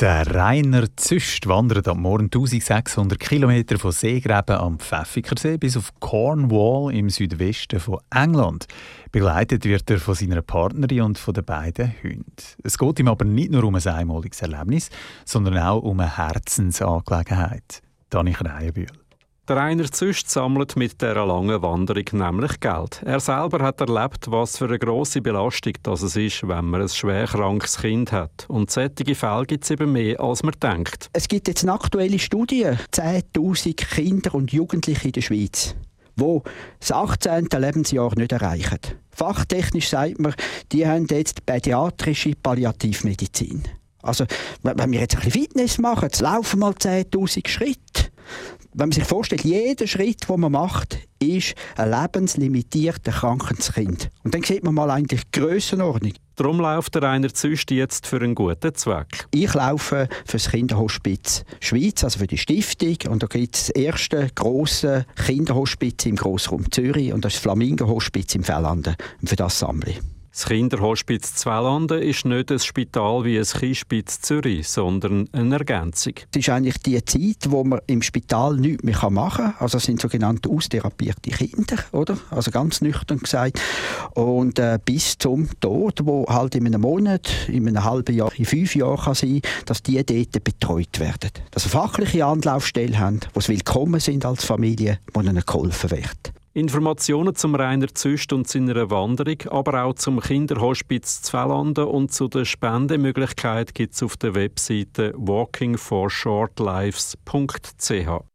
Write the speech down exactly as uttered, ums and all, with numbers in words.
Der Rainer Züst wandert am Morgen eintausendsechshundert Kilometer von Seegräben am Pfäffikersee bis auf Cornwall im Südwesten von England. Begleitet wird er von seiner Partnerin und von den beiden Hunden. Es geht ihm aber nicht nur um ein einmaliges Erlebnis, sondern auch um eine Herzensangelegenheit. Dani Kreienbühl. Der Rainer Züst sammelt mit dieser langen Wanderung nämlich Geld. Er selber hat erlebt, was für eine grosse Belastung das es ist, wenn man ein schwer krankes Kind hat. Und solche Fälle gibt es eben mehr, als man denkt. Es gibt jetzt eine aktuelle Studie, zehntausend Kinder und Jugendliche in der Schweiz, die das achtzehnte Lebensjahr nicht erreichen. Fachtechnisch sagt man, die haben jetzt pädiatrische Palliativmedizin. Also, wenn wir jetzt ein bisschen Fitness machen, jetzt laufen mal zehntausend Schritte. Wenn man sich vorstellt, jeder Schritt, den man macht, ist ein lebenslimitiertes krankes Kind. Und dann sieht man mal eigentlich die Grössenordnung. Darum läuft der Rainer Züst jetzt für einen guten Zweck. Ich laufe für das Kinderhospiz Schweiz, also für die Stiftung. Und da gibt es das erste grosse Kinderhospiz im Grossraum Zürich. Und das ist das Flamingo-Hospiz im Fellanden. Und für das sammle ich. Das Kinderhospiz Zwellanden ist nicht ein Spital wie ein Kispitz Zürich, sondern eine Ergänzung. Es ist eigentlich die Zeit, wo man im Spital nichts mehr machen kann. Also es sind sogenannte austherapierte Kinder, oder? Also ganz nüchtern gesagt. Und äh, bis zum Tod, wo halt in einem Monat, in einem halben Jahr, in fünf Jahren kann sein, dass die dort betreut werden. Dass sie fachliche Anlaufstellen haben, wo sie willkommen sind als Familie, wo ihnen geholfen wird. Informationen zum Rainer Züst und seiner Wanderung, aber auch zum Kinderhospiz Zwellanden und zu der Spendemöglichkeit gibt es auf der Webseite walking for short lives punkt c h.